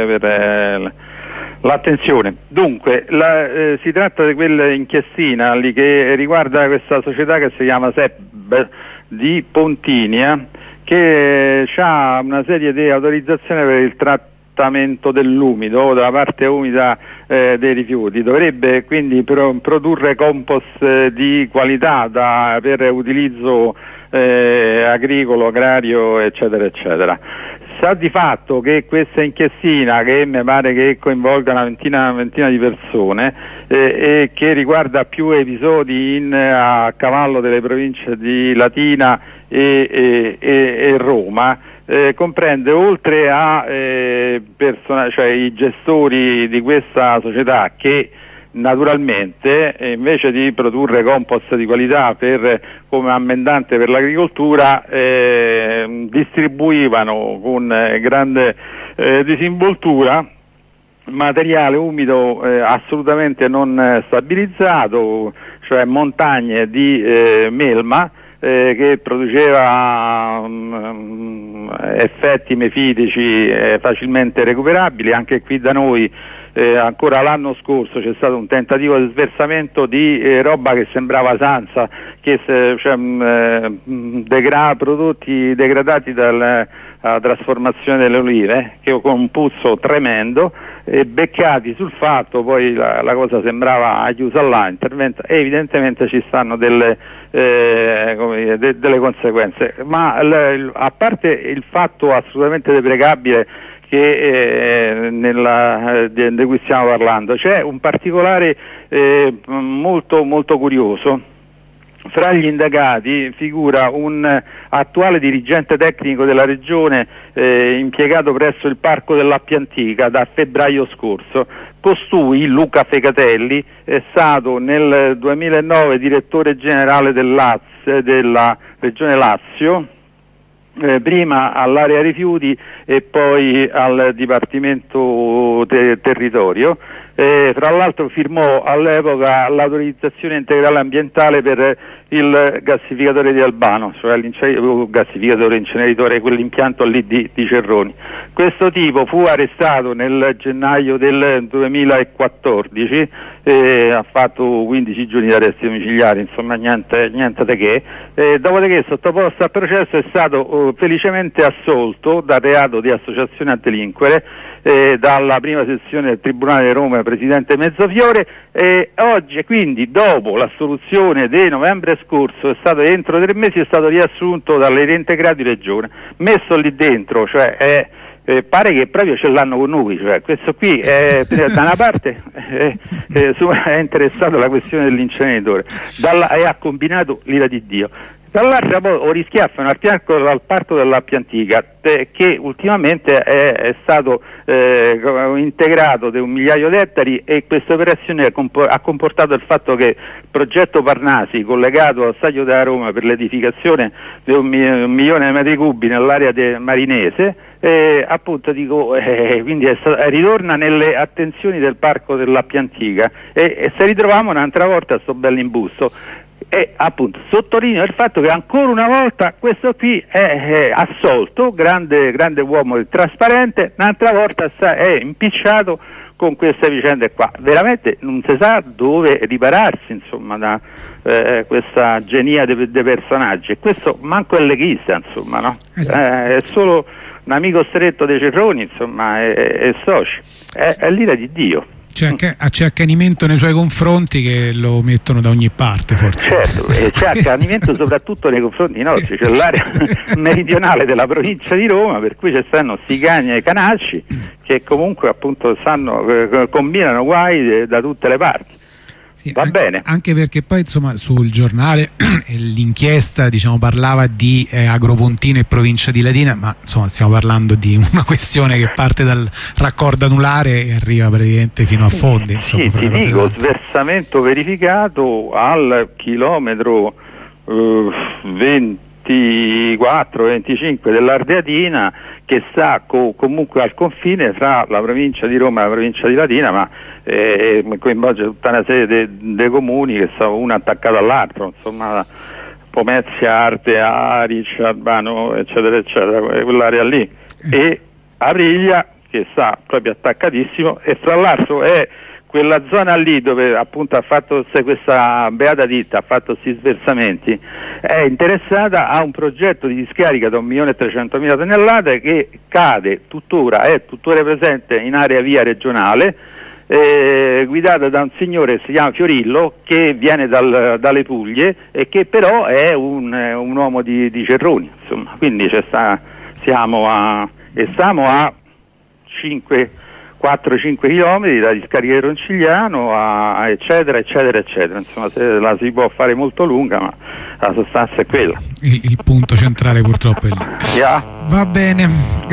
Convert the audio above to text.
per l'attenzione. Dunque, si tratta di quell'inchiestina lì che riguarda questa società che si chiama SEB di Pontinia, che ha una serie di autorizzazioni per il trattamento dell'umido, della parte umida dei rifiuti. Dovrebbe quindi produrre compost di qualità per utilizzo agricolo, agrario, eccetera eccetera. Sa di fatto che questa inchiestina, che mi pare che coinvolga una ventina di persone e che riguarda più episodi a cavallo delle province di Latina e Roma, comprende, oltre a cioè i gestori di questa società, che naturalmente invece di produrre compost di qualità come ammendante per l'agricoltura, distribuivano con grande disinvoltura materiale umido assolutamente non stabilizzato, cioè montagne di melma che produceva effetti mefitici facilmente recuperabili. Anche qui da noi ancora l'anno scorso c'è stato un tentativo di sversamento di roba che sembrava sansa, prodotti degradati dalla trasformazione delle olive, che con un puzzo tremendo, beccati sul fatto. Poi la cosa sembrava chiusa là, intervento, e evidentemente ci stanno delle conseguenze. Ma a parte il fatto assolutamente deprecabile di cui stiamo parlando, c'è un particolare molto molto curioso. Fra gli indagati figura un attuale dirigente tecnico della regione impiegato presso il Parco dell'Appia Antica da febbraio scorso. Costui, Luca Fegatelli, è stato nel 2009 direttore generale della regione Lazio, prima all'area rifiuti e poi al Dipartimento Territorio. Tra l'altro firmò all'epoca l'autorizzazione integrale ambientale per il gassificatore di Albano, cioè gassificatore inceneritore, quell'impianto lì di Cerroni. Questo tipo fu arrestato nel gennaio del 2014, ha fatto 15 giorni di arresti domiciliari, insomma niente di che. Dopodiché, sottoposto a processo, è stato felicemente assolto dal reato di associazione a delinquere dalla prima sezione del Tribunale di Roma, presidente Mezzofiore. Oggi, quindi, dopo l'assoluzione di novembre scorso, entro 3 mesi è stato riassunto dalle reintegrate di regione, messo lì dentro, cioè pare che proprio ce l'hanno con noi, cioè questo qui da una parte è interessato alla questione dell'inceneritore e ha combinato l'ira di Dio, dall'altra poi rischiaffano al Parco dell'Appia Antica, che ultimamente è stato integrato di 1 migliaio di ettari, e questa operazione ha comportato il fatto che il progetto Parnasi, collegato al Stadio della Roma per l'edificazione di 1 milione di metri cubi nell'area marinese, quindi ritorna nelle attenzioni del Parco dell'Appia Antica, e se ritroviamo un'altra volta sto bell'imbusto. E appunto sottolineo il fatto che ancora una volta questo qui è assolto, grande uomo trasparente, un'altra volta è impicciato con queste vicende qua. Veramente non si sa dove ripararsi, insomma, da questa genia dei personaggi. E questo manco è leghista, insomma, no? Esatto. È solo un amico stretto dei Cerroni, insomma, e soci. È l'ira di Dio. C'è accanimento nei suoi confronti che lo mettono da ogni parte, forse. Certo, c'è accanimento soprattutto nei confronti nostri. C'è l'area meridionale della provincia di Roma, per cui ci stanno sti cani e canacci che comunque appunto combinano guai da tutte le parti. Sì, bene. Anche perché poi, insomma, sul giornale l'inchiesta, diciamo, parlava di Agropontino e provincia di Latina, ma insomma stiamo parlando di una questione che parte dal raccordo anulare e arriva praticamente fino a fondo, insomma. Sì, ti dico, sversamento verificato al chilometro 24-25 dell'Ardeatina, che sta comunque al confine fra la provincia di Roma e la provincia di Latina, ma coinvolge tutta una serie di comuni che sono uno attaccato all'altro, insomma Pomezia, Arte, Aric, Albano, eccetera eccetera, quell'area lì, e Abriglia, che sta proprio attaccatissimo, e fra l'altro è quella zona lì dove appunto ha fatto questa beata ditta, ha fatto questi sversamenti, è interessata a un progetto di discarica da 1.300.000 tonnellate che è tuttora presente in area via regionale, guidata da un signore che si chiama Fiorillo, che viene dalle Puglie e che però è un uomo di Cerroni, insomma. Quindi stiamo a 4-5 km da discarica di Roncigliano eccetera eccetera eccetera, insomma la si può fare molto lunga, ma la sostanza è quella. Il punto centrale purtroppo è lì. Yeah. Va bene.